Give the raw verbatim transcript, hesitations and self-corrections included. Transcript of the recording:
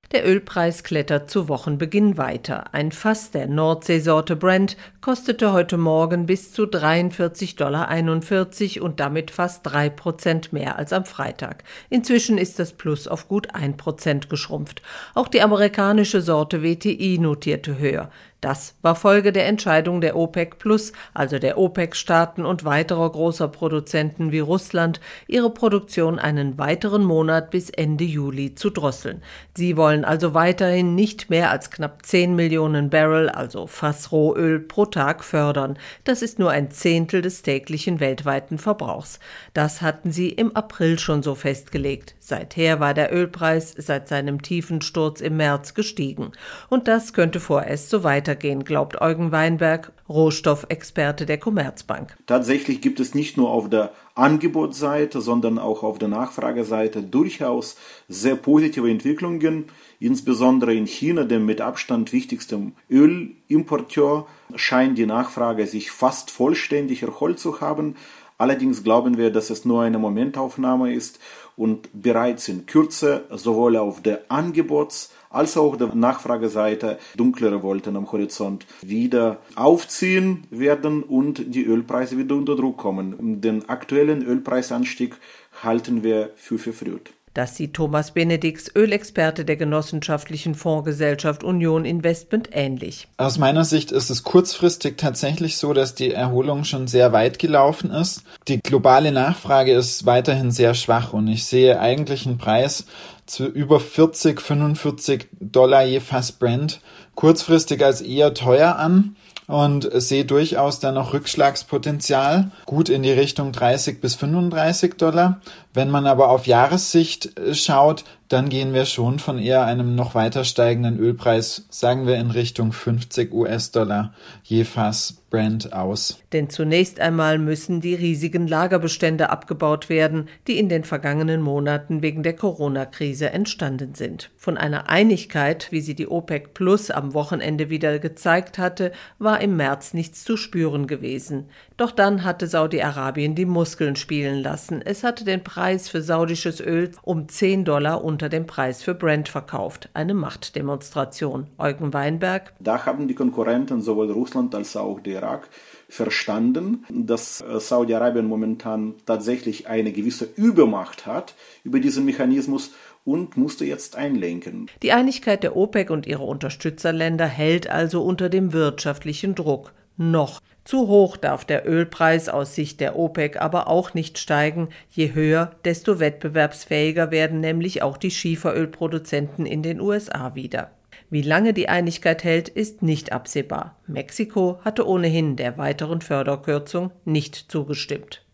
Der Ölpreis klettert zu Wochenbeginn weiter. Ein Fass der Nordseesorte Brent kostete heute Morgen bis zu dreiundvierzig Komma einundvierzig Dollar und damit fast drei Prozent mehr als am Freitag. Inzwischen ist das Plus auf gut ein Prozent geschrumpft. Auch die amerikanische Sorte W T I notierte höher. Das war Folge der Entscheidung der OPEC Plus, also der OPEC-Staaten und weiterer großer Produzenten wie Russland, ihre Produktion einen weiteren Monat bis Ende Juli zu drosseln. Sie wollen also weiterhin nicht mehr als knapp zehn Millionen Barrel, also Fassrohöl, pro Tag fördern. Das ist nur ein Zehntel des täglichen weltweiten Verbrauchs. Das hatten sie im April schon so festgelegt. Seither war der Ölpreis seit seinem tiefen Sturz im März gestiegen. Und das könnte vorerst so weitergehen, glaubt Eugen Weinberg, Rohstoffexperte der Commerzbank. Tatsächlich gibt es nicht nur auf der Angebotsseite, sondern auch auf der Nachfrageseite durchaus sehr positive Entwicklungen. Insbesondere in China, dem mit Abstand wichtigsten Ölimporteur, scheint die Nachfrage sich fast vollständig erholt zu haben. Allerdings glauben wir, dass es nur eine Momentaufnahme ist und bereits in Kürze sowohl auf der Angebots- als auch auf der Nachfrageseite dunklere Wolken am Horizont wieder aufziehen werden und die Ölpreise wieder unter Druck kommen. Den aktuellen Ölpreisanstieg halten wir für verfrüht. Das sieht Thomas Benedix, Ölexperte der genossenschaftlichen Fondsgesellschaft Union Investment, ähnlich. Aus meiner Sicht ist es kurzfristig tatsächlich so, dass die Erholung schon sehr weit gelaufen ist. Die globale Nachfrage ist weiterhin sehr schwach und ich sehe eigentlich einen Preis zu über vierzig, fünfundvierzig Dollar je Fass Brent kurzfristig als eher teuer an. Und sehe durchaus dann noch Rückschlagspotenzial, gut in die Richtung dreißig bis fünfunddreißig Dollar. Wenn man aber auf Jahressicht schaut, dann gehen wir schon von eher einem noch weiter steigenden Ölpreis, sagen wir in Richtung fünfzig US-Dollar je Fass Brent aus. Denn zunächst einmal müssen die riesigen Lagerbestände abgebaut werden, die in den vergangenen Monaten wegen der Corona-Krise entstanden sind. Von einer Einigkeit, wie sie die OPEC Plus am Wochenende wieder gezeigt hatte, war im März nichts zu spüren gewesen. Doch dann hatte Saudi-Arabien die Muskeln spielen lassen. Es hatte den Preis für saudisches Öl um zehn Dollar unter dem Preis für Brent verkauft. Eine Machtdemonstration. Eugen Weinberg. Da haben die Konkurrenten, sowohl Russland als auch der Irak, verstanden, dass Saudi-Arabien momentan tatsächlich eine gewisse Übermacht hat über diesen Mechanismus und musste jetzt einlenken. Die Einigkeit der OPEC und ihrer Unterstützerländer hält also unter dem wirtschaftlichen Druck. Noch. Zu hoch darf der Ölpreis aus Sicht der OPEC aber auch nicht steigen. Je höher, desto wettbewerbsfähiger werden nämlich auch die Schieferölproduzenten in den U S A wieder. Wie lange die Einigkeit hält, ist nicht absehbar. Mexiko hatte ohnehin der weiteren Förderkürzung nicht zugestimmt.